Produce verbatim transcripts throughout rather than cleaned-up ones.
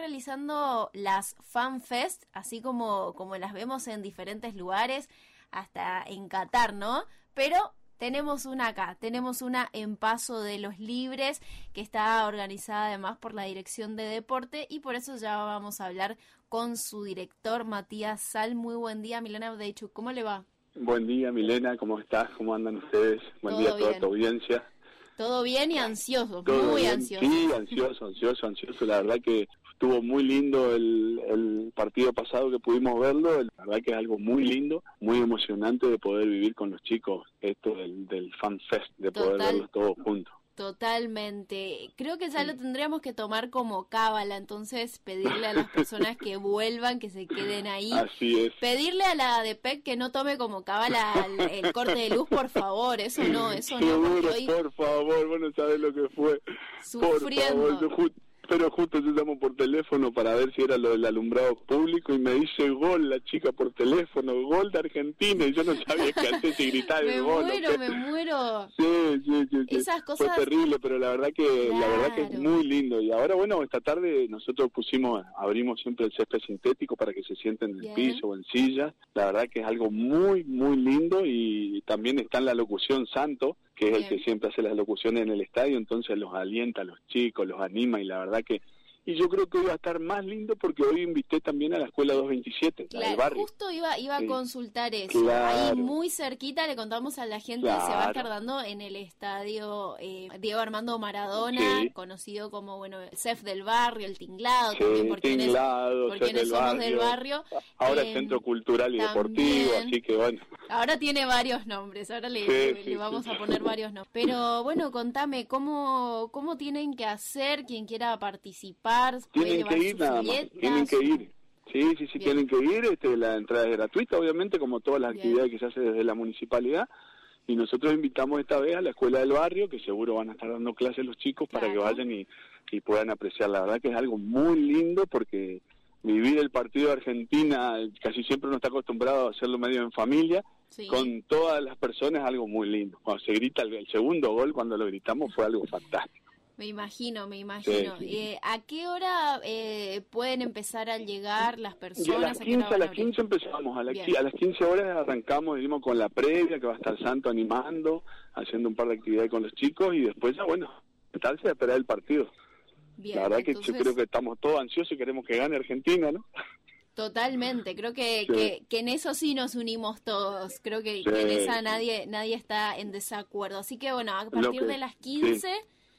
realizando las Fan Fest, así como, como las vemos en diferentes lugares, hasta en Qatar, ¿no? Pero tenemos una acá, tenemos una en Paso de los Libres, que está organizada además por la Dirección de Deporte, y por eso ya vamos a hablar con su director, Matías Sal. Muy buen día, Milena Bdeichuk, ¿cómo le va? Buen día, Milena, ¿cómo estás? ¿Cómo andan ustedes? Buen Todo día a toda bien. tu audiencia. Todo bien y ansioso, ¿Todo muy bien? ansioso. Sí, ansioso, ansioso, ansioso. La verdad que estuvo muy lindo el, el partido pasado que pudimos verlo. La verdad que es algo muy lindo, muy emocionante de poder vivir con los chicos esto del, del Fan Fest, de poder Total. verlos todos juntos. Totalmente. Creo que ya lo tendríamos que tomar como cábala, entonces pedirle a las personas que vuelvan, que se queden ahí. Así es. Pedirle a la de P E C que no tome como cábala el, el corte de luz, por favor. Eso no, eso no, Seguro, porque hoy por favor, vos no sabés lo que fue. sufriendo. Por favor, ju- pero justo yo llamo por teléfono para ver si era lo del alumbrado público y me dice gol la chica por teléfono, gol de Argentina, y yo no sabía qué hacer, si gritar me el gol. muero, o qué. me muero. Sí, sí, sí, sí. Esas cosas- Fue terrible, pero la verdad que la verdad que es Claro. muy lindo. Y ahora, bueno, esta tarde nosotros pusimos, abrimos siempre el césped sintético para que se sienten en el Bien. piso o en sillas. La verdad que es algo muy, muy lindo, y también está en la locución Santo, que es Bien. el que siempre hace las locuciones en el estadio, entonces los alienta a los chicos, los anima, y la verdad que... Y yo creo que hoy va a estar más lindo porque hoy invité también a la escuela doscientos veintisiete, la del Claro, barrio. justo iba, iba a Sí. consultar eso. Claro. Ahí muy cerquita le contamos a la gente, Claro. se va a estar dando en el estadio eh, Diego Armando Maradona, Sí. conocido como, bueno, el C E F del barrio, el Tinglado, Sí, también por quienes, Tinglado, por C E F quienes del somos del barrio. barrio. Ahora Eh, es Centro Cultural y también. Deportivo, así que bueno. Ahora tiene varios nombres, ahora le, Sí, le- sí, le vamos sí. a poner varios nombres. Pero bueno, contame, ¿cómo, cómo tienen que hacer quien quiera participar? ¿Puede Tienen llevar que ir sus nada más, folletas? tienen que ir. Sí, sí, sí, Bien. tienen que ir. Este, la entrada es gratuita, obviamente, como todas las Bien. actividades que se hace desde la municipalidad. Y nosotros invitamos esta vez a la escuela del barrio, que seguro van a estar dando clases los chicos para que Claro. vayan y, y puedan apreciar. La verdad que es algo muy lindo porque vivir el partido de Argentina, casi siempre uno está acostumbrado a hacerlo medio en familia, Sí. con todas las personas es algo muy lindo. Cuando se grita el, el segundo gol, cuando lo gritamos, fue algo fantástico. Me imagino, me imagino. Sí, sí. Eh, ¿A qué hora eh, pueden empezar a llegar las Y a personas? las ¿A qué hora quince, a van las abrir? quince empezamos, a, la, Bien. qui- a las quince horas arrancamos, dijimos, con la previa, que va a estar Santo animando, haciendo un par de actividades con los chicos, y después ya, bueno, sentarse a esperar el partido. Bien, la verdad entonces, que yo creo que estamos todos ansiosos y queremos que gane Argentina, ¿no? totalmente, creo que, Sí. que, que en eso sí nos unimos todos, creo que, que en Sí. esa nadie nadie está en desacuerdo. Así que bueno, a Lo partir que- de las quince,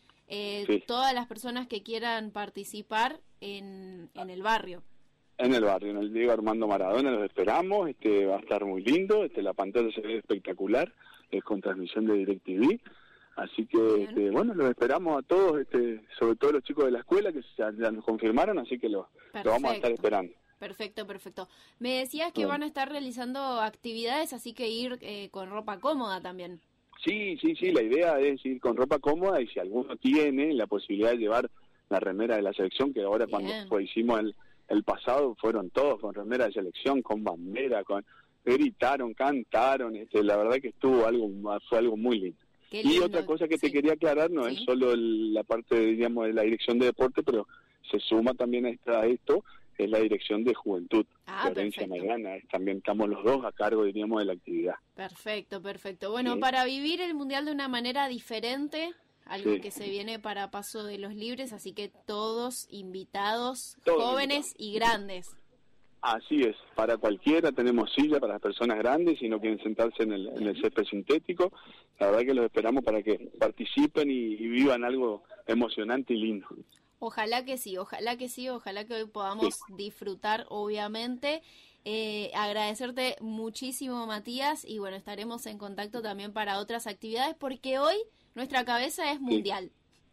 eh, Sí. todas las personas que quieran participar en, en el barrio. En el barrio, en el Diego Armando Maradona, los esperamos, este va a estar muy lindo, este la pantalla se ve espectacular, es con transmisión de DirecTV, así que Bien. este, bueno, los esperamos a todos, este sobre todo los chicos de la escuela que ya, ya nos confirmaron, así que lo, lo vamos a estar Perfecto. esperando. Perfecto, perfecto. Me decías que Bueno. van a estar realizando actividades, así que ir eh, con ropa cómoda también. Sí, sí, sí, la idea es ir con ropa cómoda, y si alguno tiene la posibilidad de llevar la remera de la selección, que ahora Bien. cuando fue, hicimos el, el pasado fueron todos con remera de selección, con bandera, con gritaron, cantaron, este, la verdad que estuvo algo, fue algo muy lindo. Qué Y lindo. otra cosa que te Sí. quería aclarar, no Sí. es solo el- la parte, digamos, de la dirección de deporte, pero se suma también a, esta, a esto, es la dirección de juventud, Ah, Florencia perfecto. Maidana, es- también estamos los dos a cargo, diríamos, de la actividad. Perfecto, perfecto. Bueno, Sí. para vivir el Mundial de una manera diferente, algo Sí. que se viene para Paso de los Libres, así que todos invitados, Todos jóvenes y grandes. Así es, para cualquiera tenemos silla para las personas grandes si no quieren sentarse en el, en el césped sintético. La verdad que los esperamos para que participen y, y vivan algo emocionante y lindo. Ojalá que sí, ojalá que sí, ojalá que hoy podamos Sí. disfrutar, obviamente. Eh, agradecerte muchísimo, Matías, y bueno, estaremos en contacto también para otras actividades, porque hoy nuestra cabeza es mundial.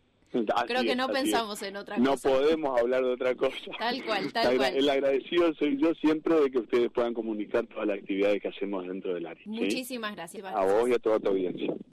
Así Creo que es, no así pensamos es. en otra No cosa. podemos hablar de otra cosa. Tal cual, tal el, cual. El agradecido soy yo siempre de que ustedes puedan comunicar todas las actividades que hacemos dentro del área. ¿sí? Muchísimas gracias. A vos y a toda tu audiencia.